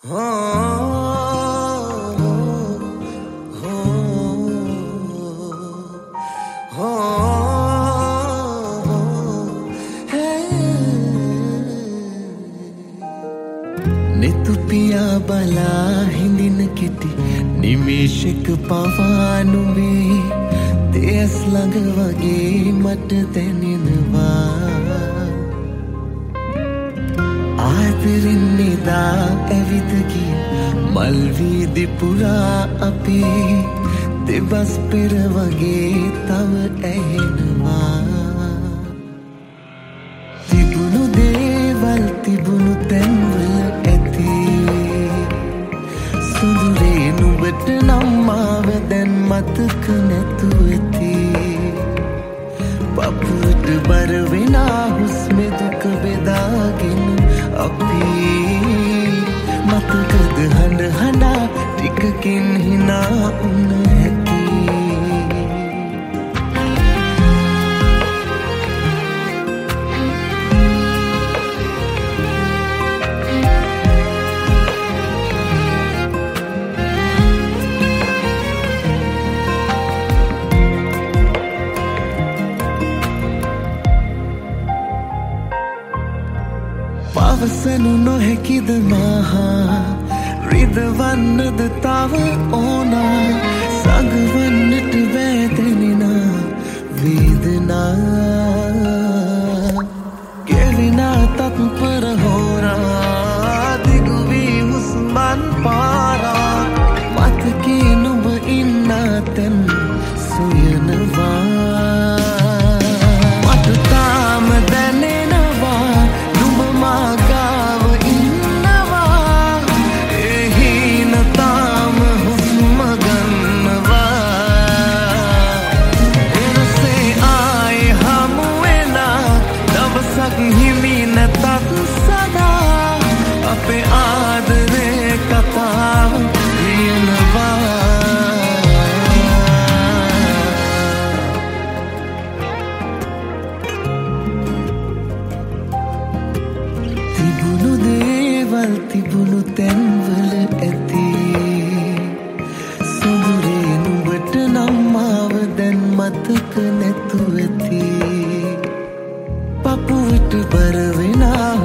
नेतु पिया बला हिंदिन किटी निमेशक पवानु में देस लंग वगे मट देनिनवा आदरिन निदा एविदगी मलवीदि पुरा अपे दिवस पेर वगे तव एहनवा तिबुनु देवल तिबुनु तेंवल सुंदरे नुबट नम्माव දැන් මතක නැතුව ඇති පපුවට බර වෙනා හුස්මෙ දුක බෙදාගෙන අපි මතකද හඬ හඬා ටිකකින් හිනා උන්න හැකි පවසනු නොහැකිද මහා රිදවන්නද තව ඕනා සඟවන්නට වැදෙනෙන වේදනා ගෙවෙනා තත්පර හෝරා දිගු වී හුස්මන් පාරා මතකේ නුඹ ඉන්න තැන් සොයනවා මට තාම දැනෙනවා මාගාව ඉන්නවා එහින තාම හුස්ම ගන්නවා එනසේ ආයේ හමු වෙන දවසක් හිමි නැතත් සදා අපේ ආදරේ කතාව කියනවා තිබුණු දේවල් තිබුණු තැන්වල ඇති සොඳුරේ නුඹට නම්මාව දැන් මතක නැතුව ඇති පපුවට බර වෙනා